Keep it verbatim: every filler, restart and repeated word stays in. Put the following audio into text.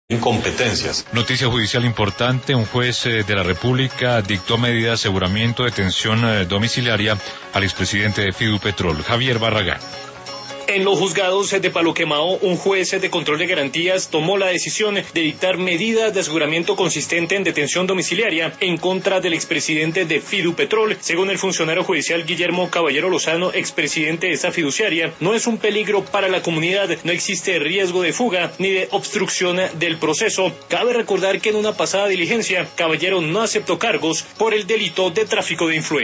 Incompetencias. Noticia judicial importante, un juez eh, de la República dictó medida de aseguramiento de detención eh, domiciliaria al expresidente de Fidupetrol, Javier Barragán. En los juzgados de Palo Quemado, un juez de control de garantías tomó la decisión de dictar medidas de aseguramiento consistente en detención domiciliaria en contra del expresidente de Fidupetrol. Según el funcionario judicial Guillermo Caballero Lozano, expresidente de esta fiduciaria, no es un peligro para la comunidad, no existe riesgo de fuga ni de obstrucción del proceso. Cabe recordar que en una pasada diligencia, Caballero no aceptó cargos por el delito de tráfico de influencias.